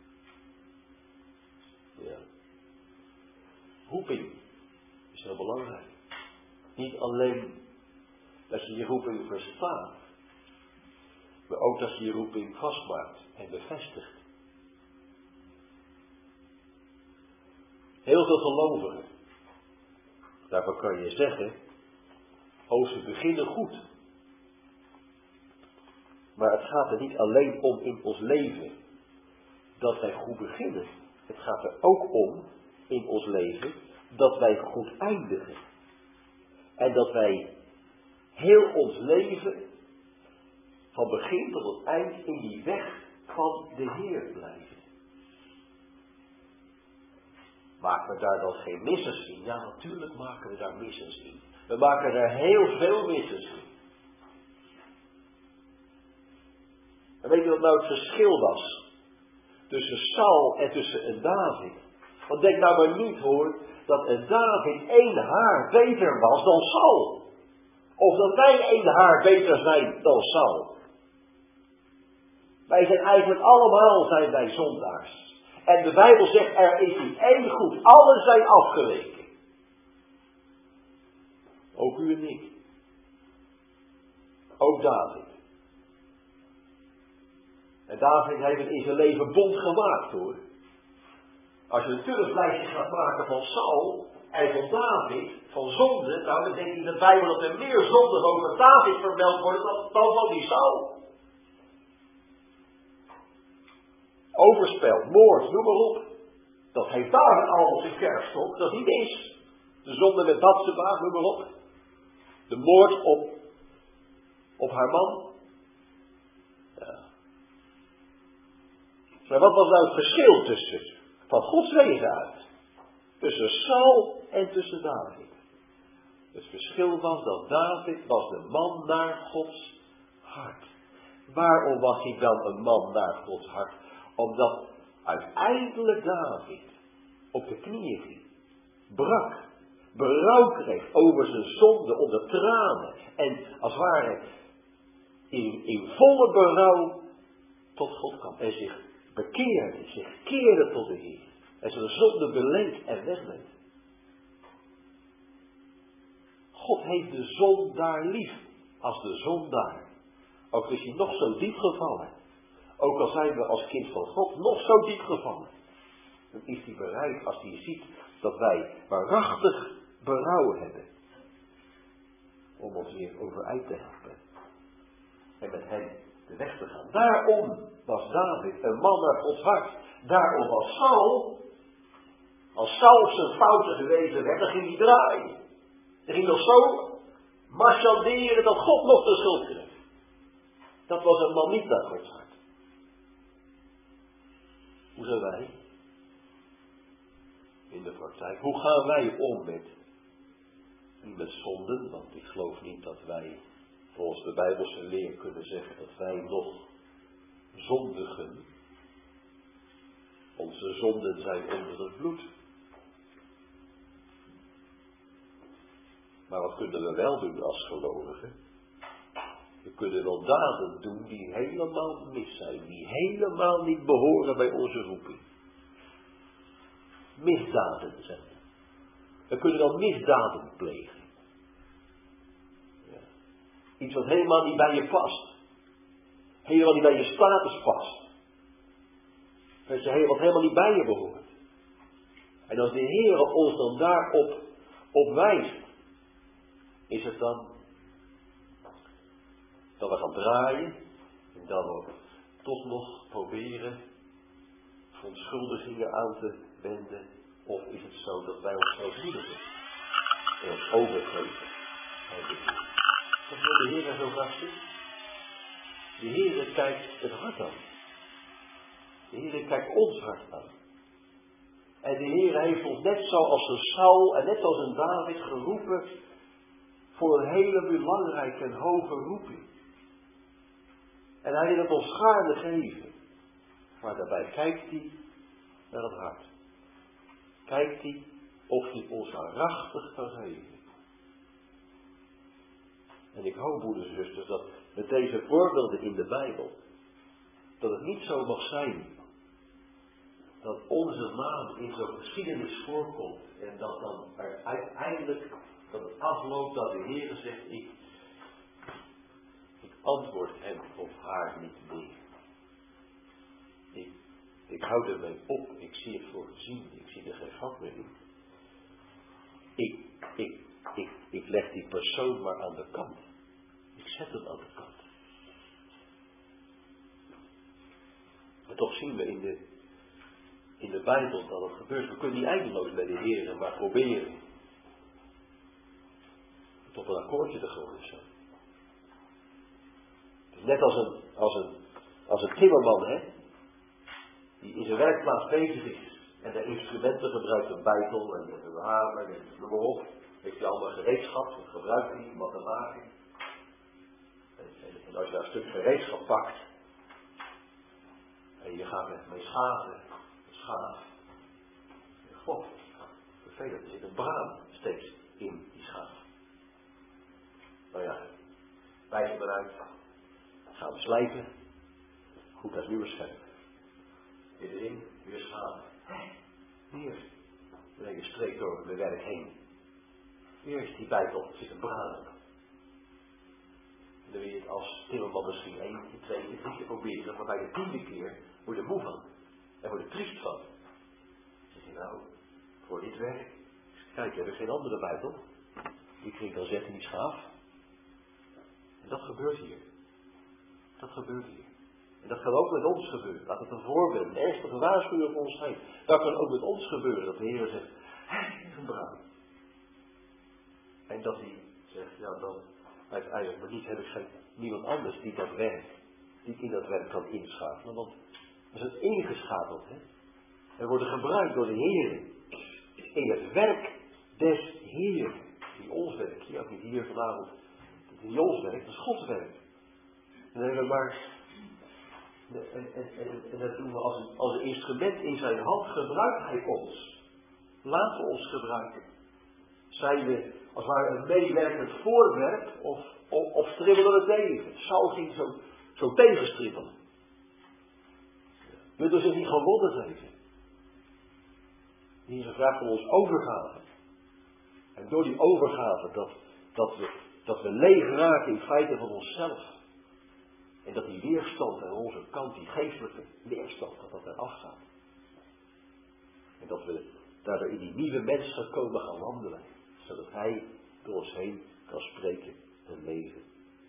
[SPEAKER 2] Ja. Roeping is heel belangrijk. Niet alleen dat je je roeping verstaat, maar ook dat je je roeping vastmaakt en bevestigt. Heel veel gelovigen, daarvan kan je zeggen, oh, ze beginnen goed. Maar het gaat er niet alleen om in ons leven dat wij goed beginnen. Het gaat er ook om in ons leven dat wij goed eindigen. En dat wij heel ons leven van begin tot het eind in die weg van de Heer blijven. Maken we daar dan geen missers in? Ja, natuurlijk maken we daar missers in. We maken er heel veel missers in. En weet je wat nou het verschil was? Tussen Saul en tussen een David. Want denk nou maar niet hoor, dat een David één haar beter was dan Saul. Of dat wij één haar beter zijn dan Saul. Wij zijn eigenlijk allemaal zijn wij zondaars. En de Bijbel zegt er is niet één goed. Allen zijn afgeweken. Ook u en ik. Ook David. En David heeft in zijn leven bond gemaakt hoor. Als je een turflijstje gaat maken van Saul en van David, van zonde, nou dan denk je in de Bijbel dat er meer zonden over David vermeld worden dan, dan van die Saul. Overspel, moord, noem maar op. Dat heeft David allemaal op zijn kerfstok, dat is niet eens. De zonde met Batseba, noem maar op. De moord op, op haar man. Ja. Maar wat was nou het verschil tussen, van Gods wegen uit, tussen Saul en tussen David? Het verschil was dat David was de man naar Gods hart. Waarom was hij dan een man naar Gods hart? Omdat uiteindelijk David op de knieën ging, brak, berouw kreeg over zijn zonde, onder tranen en als het ware in, in volle berouw tot God kwam en zich bekeerde, zich keerde tot de Heer en zijn zonde beleed en wegneemt. God heeft de zondaar lief als de zondaar. Ook is hij nog zo diep gevallen. Ook al zijn we als kind van God nog zo diep gevallen. Dan is hij bereid als hij ziet dat wij waarachtig berouw hebben. Om ons weer overeind te helpen. En met hem de weg te gaan. Daarom was David een man naar Gods hart. Daarom was Saul. Als Saul zijn fouten gewezen werd, dan ging hij draaien. Dan ging nog zo marchanderen dat God nog de schuld kreeg. Dat was een man niet naar Gods hart. Hoe zijn wij? In de praktijk. Hoe gaan wij om met, niet met zonden? Want ik geloof niet dat wij volgens de Bijbelse leer kunnen zeggen dat wij nog zondigen. Onze zonden zijn onder het bloed. Maar wat kunnen we wel doen als gelovigen? We kunnen wel daden doen die helemaal mis zijn. Die helemaal niet behoren bij onze roeping. Misdaden zijn het. We kunnen wel misdaden plegen. Ja. Iets wat helemaal niet bij je past. Helemaal niet bij je status past. Weet je, wat helemaal niet bij je behoort. En als de Heer ons dan daarop op wijst, is het dan dat we gaan draaien en dat we toch nog proberen verontschuldigingen aan te wenden, of is het zo dat wij onszelf liefden en ons overgeven aan de Heer? Dat wil de Heer zo graag zien. De Heer kijkt het hart aan. De Heer kijkt ons hart aan. En de Heer heeft ons net zoals een Saul en net als een David geroepen voor een hele belangrijke en hoge roeping. En hij wil het ons gaarne geven. Maar daarbij kijkt hij naar het hart. Kijkt hij of hij ons waarachtig kan geven. En ik hoop, broeders en zusters, dat met deze voorbeelden in de Bijbel, dat het niet zo mag zijn dat onze naam in zo'n geschiedenis voorkomt en dat dan er uiteindelijk, dat het afloopt dat de Heer zegt, ik, ik antwoord hem of haar niet meer. Ik, ik houd ermee op, ik zie het voor gezien, ik zie er geen gat meer in. Ik, ik, ik, ik leg die persoon maar aan de kant. Ik zet hem aan de kant. Maar toch zien we in de, in de Bijbel dat het gebeurt. We kunnen niet eindeloos bij de Heer, maar proberen tot een akkoordje te gooien. Zo. Het is net als een, als een, als een timmerman, hè, die in zijn werkplaats bezig is en de instrumenten gebruikt, een bijtel en een hamer en een berop. Heeft hij allemaal gereedschap, dat gebruikt hij om wat te maken. En, en, en als je daar een stuk gereedschap pakt en je gaat met mee schaven, schaaf. God, vervelend, er zit een braam steeds in die schaaf. Nou ja, wijs hem eruit, gaan we slijpen, goed als nieuwe scherp. Weer erin, weer schaven. Hier, breng je streek door mijn werk heen. Eerst die bijtel, zit een braam. En dan wil je het als timmerman misschien één, twee, drie keer proberen, maar bij de tiende keer word je er moe van. En word je er triest van. Dan zeg je nou, voor dit werk, kijk, we hebben geen andere bijtel. Die kun je dan zetten in die schaaf. En dat gebeurt hier. Dat gebeurt hier. En dat kan ook met ons gebeuren. Laat het een voorbeeld, een ernstige waarschuwing voor ons zijn. Dat kan ook met ons gebeuren, dat de Heer zegt, hé, is een braam. En dat hij zegt, ja dan, uiteindelijk, maar niet heb ik geen, niemand anders die dat werk, die in dat werk kan inschakelen. Want we zijn ingeschakeld, hè. We worden gebruikt door de Heer. In het werk des Heer. Die ons werk, ja, ook niet hier vanavond. Dat is niet ons werk, dat is Gods werk. En dan hebben we maar, en, en, en, en dat doen we als een, als een instrument in zijn hand, gebruikt hij ons. Laten we ons gebruiken. Zijn we als het ware een meewerkend voorwerp of, of, of stribbelen we tegen? Saul ging zo, zo tegenstribbelen. We moeten zich niet gewonnen geven. Hier is een vraag om ons overgave. En door die overgave dat, dat, we, dat we leeg raken in feite van onszelf. En dat die weerstand aan onze kant, die geestelijke weerstand, dat dat eraf gaat. En dat we daardoor in die nieuwe mens gekomen gaan wandelen. Zodat hij door ons heen kan spreken en leven.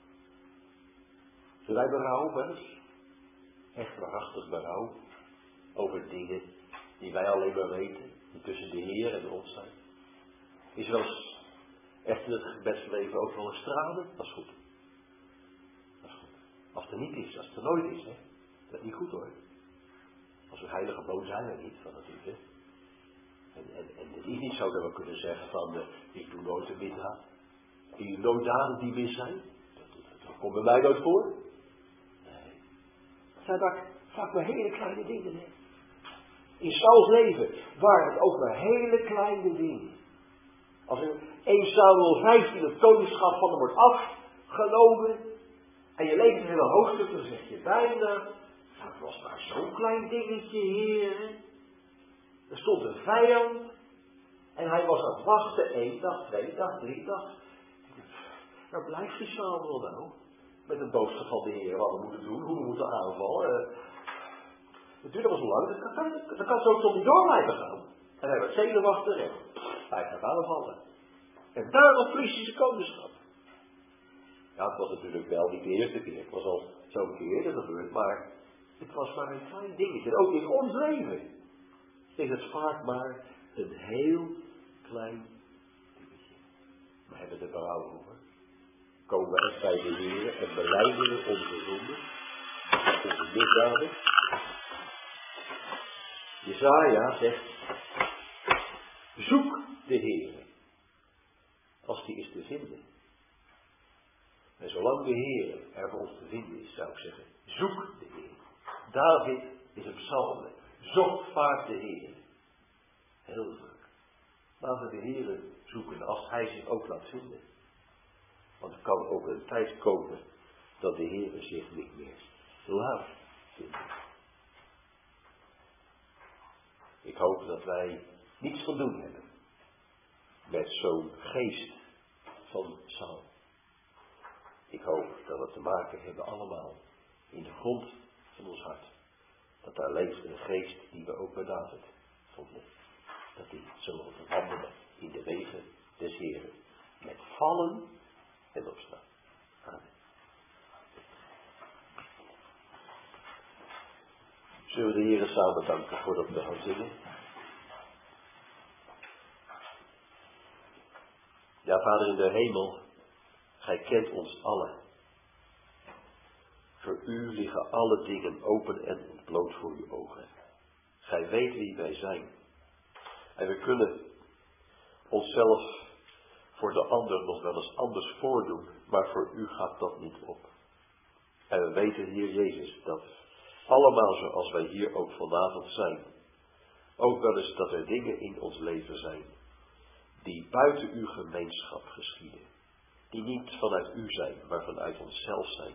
[SPEAKER 2] Zullen wij berouw wel eens? Echt waarachtig berouw. Over dingen die wij alleen maar weten. Die tussen de Heer en ons zijn. Is wel eens echt in het gebedsleven ook wel een stralen? Dat is goed. Dat is goed. Als het er niet is, als het er nooit is, hè. Dat is niet goed hoor. Als we heilige boon zijn we niet van natuurlijk, hè. En, en, en het is niet zo dat we kunnen zeggen van, uh, ik doe nooit een misdaad. Die nooit daden die mis zijn. Dat, dat, dat komt bij mij nooit voor. Nee. zijn vaak, vaak maar hele kleine dingen. Hè? In Sauls leven waren het ook maar hele kleine dingen. Als in eerste Samuel vijftien het koningschap van hem wordt afgenomen. En je leest het hele hoofdstuk, dan zeg je bijna, dat was maar zo'n klein dingetje, Heer. Er stond een vijand. En hij was aan het wachten, één dag, twee dag, drie dag. Waar blijft die Samuel nou? Met een boodschap van de Heer, wat we moeten doen, hoe we moeten aanvallen. Het duurde wel zo lang, dat kan, dat kan zo tot niet door blijven gaan. En hij werd zenuwachtig en hij gaat aanvallen. En daarop verliest hij zijn koningschap. Ja, het was natuurlijk wel niet de eerste keer. Het was al zo'n keer eerder gebeurd, maar het was maar een klein dingetje. En ook in ons leven is het vaak maar een heel klein dingetje. We hebben er berouw over. Komen we echt bij de Heer en belijden we onze zonden, onze misdaden. Jesaja zegt, zoek de Heer, als die is te vinden. En zolang de Heer er voor ons te vinden is, zou ik zeggen, zoek de Heer. David is een psalm, zocht vaak de Heer. Heel vaak. Laten we de Heer zoeken als hij zich ook laat vinden. Want er kan ook een tijd komen dat de Heer zich niet meer laat vinden. Ik hoop dat wij niets van doen hebben met zo'n geest van Saul. Ik hoop dat we te maken hebben allemaal in de grond van ons hart. Dat daar leeft een geest die we ook bij David vonden. Dat die zullen wandelen in de wegen des Heeren. Met vallen en opstaan. Amen. Zullen we de Heere samen danken voordat we gaan zingen? Ja, Vader in de hemel, Gij kent ons allen. Voor u liggen alle dingen open en ontbloot voor uw ogen. Gij weet wie wij zijn. En we kunnen onszelf voor de ander nog wel eens anders voordoen, maar voor u gaat dat niet op. En we weten, Heer Jezus, dat allemaal zoals wij hier ook vanavond zijn, ook wel eens dat er dingen in ons leven zijn, die buiten uw gemeenschap geschieden. Die niet vanuit u zijn, maar vanuit onszelf zijn.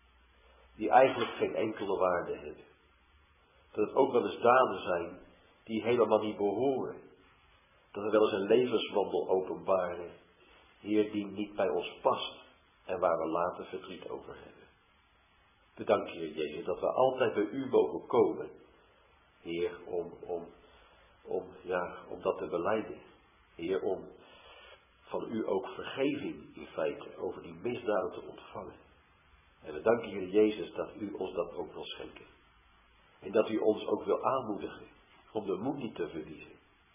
[SPEAKER 2] Die eigenlijk geen enkele waarde hebben. Dat het ook wel eens daden zijn die helemaal niet behoren. Dat we wel eens een levenswandel openbaren, Heer, die niet bij ons past en waar we later verdriet over hebben. We danken, Heer Jezus, dat we altijd bij u mogen komen, Heer, om, om, om, ja, om dat te belijden. Heer, om van u ook vergeving in feite over die misdaden te ontvangen. En we danken, Heer Jezus, dat u ons dat ook wil schenken. En dat u ons ook wil aanmoedigen om de moed niet te verliezen,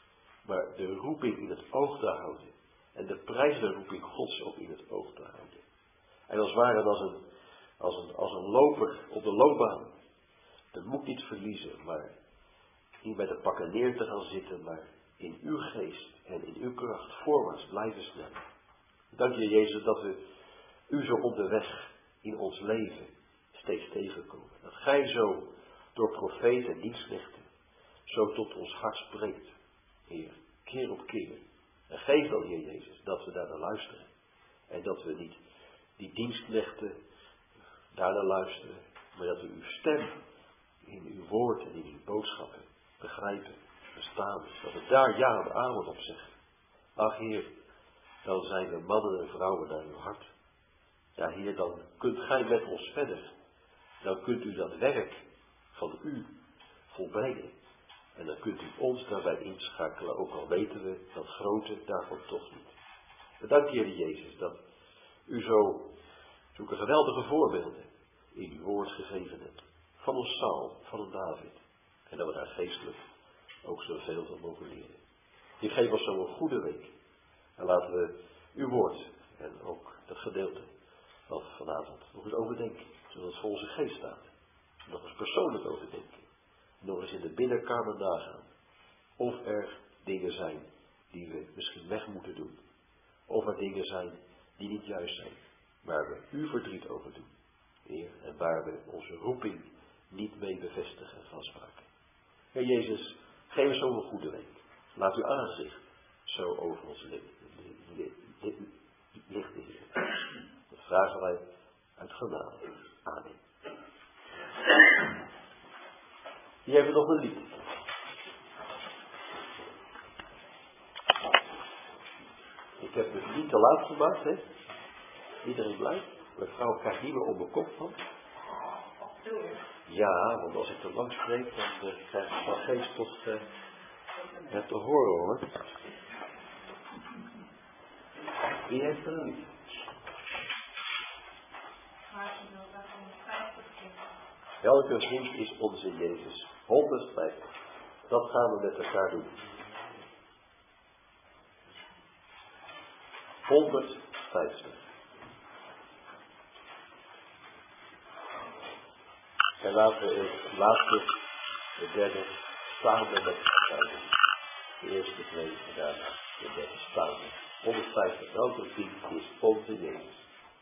[SPEAKER 2] maar de roeping in het oog te houden. En de prijzenroeping Gods ook in het oog te houden. En als het ware als een, als een, als een loper op de loopbaan. De moed niet verliezen, maar niet bij de pakken neer te gaan zitten, maar in uw geest en in uw kracht voorwaarts blijven snellen. Dank je, Jezus, dat we u zo onderweg in ons leven steeds tegenkomen. Dat gij zo door profeten en dienstknechten zo tot ons hart spreekt, Heer, keer op keer. En geef dan, Heer Jezus, dat we daar naar luisteren. En dat we niet die dienstknechten daar naar luisteren, maar dat we uw stem in uw woord en in uw boodschappen begrijpen, verstaan. Dat we daar ja en amen op zeggen. Ach, Heer, dan zijn we mannen en vrouwen naar uw hart. Ja, Heer, dan kunt gij met ons verder. Dan kunt u dat werk van u volbrengen. En dan kunt u ons daarbij inschakelen, ook al weten we dat grote daarvan toch niet. Bedankt, Heer Jezus, dat u zo zulke geweldige voorbeelden in uw woord gegeven hebt. Van ons Saul, van een David. En dat we daar geestelijk ook zoveel van mogen leren. Heer, geef ons zo een goede week. En laten we uw woord en ook dat gedeelte van vanavond nog eens overdenken. Zodat het voor onze geest staat. Nog eens persoonlijk overdenken. Nog eens in de binnenkamer nagaan. Of er dingen zijn die we misschien weg moeten doen. Of er dingen zijn die niet juist zijn. Waar we u verdriet over doen. Heer, en waar we onze roeping niet mee bevestigen en vastmaken. Heer Jezus, geef ons zo'n goede week. Laat uw aangezicht zo over ons lichten, Heer. Dat vragen wij uit genade. Amen. Hier hebben we nog een lied. Ik heb het niet te laat gemaakt, hè. Iedereen blij? Mijn vrouw krijgt hier weer op mijn kop van. Ja, want als ik te lang spreek, dan uh, krijg ik van geest toch uh, het te horen, hoor. Wie heeft er een lied? Welke vriend is onze Jezus? honderdvijftig. Dat gaan we met elkaar doen. honderdvijftig. En laten we het laatste, de derde, samen met elkaar doen. De eerste twee, en daarna de derde, samen. honderdvijftig. Welke vriend is onze Jezus?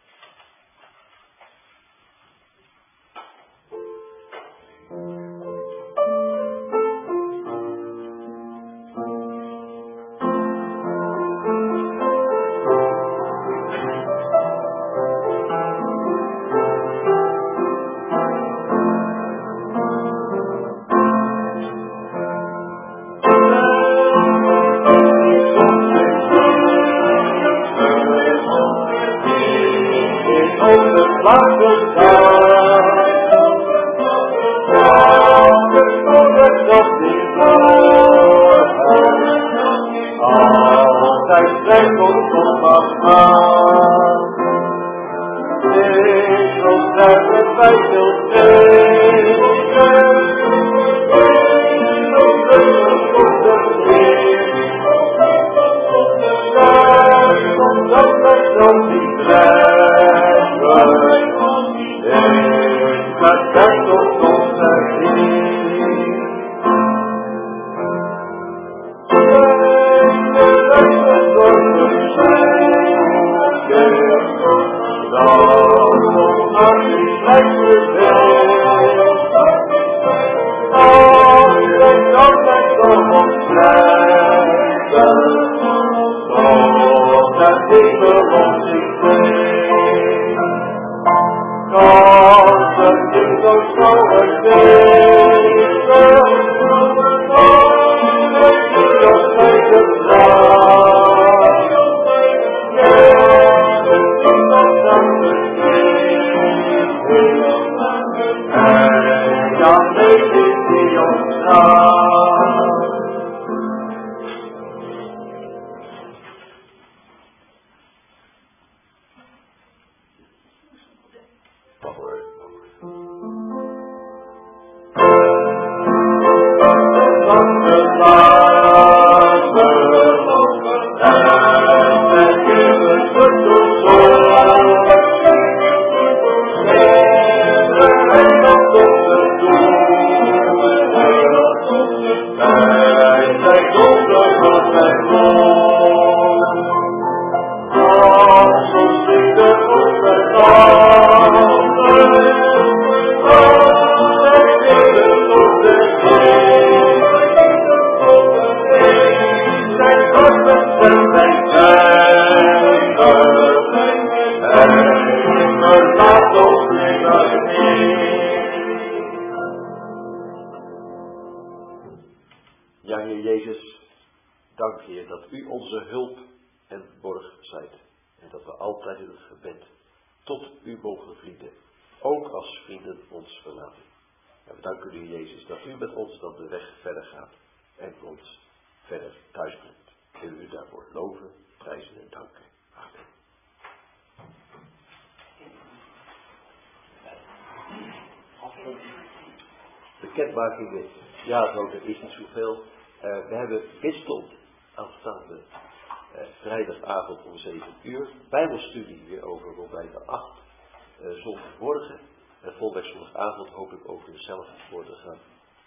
[SPEAKER 2] Bekendmakingen, ja, zo, er is niet zoveel. Uh, we hebben bidstond aanstaande uh, vrijdagavond om zeven uur. Bijbelstudie weer over Romeinen acht. Uh, zondagmorgen. En volgende week zondagavond hoop ik over hetzelfde voor te gaan.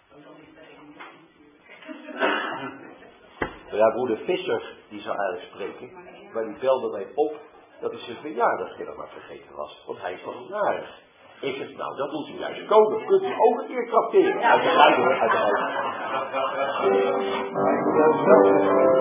[SPEAKER 2] Ja, broeder Visser, die zou eigenlijk spreken. Maar die belde mij op dat hij zijn verjaardag helemaal vergeten was. Want hij is nog jarig. Is het nou, dat doet u juist komen. Kunt u ook een keer trakteren? Uit de lijn hoor, uit de hoofd.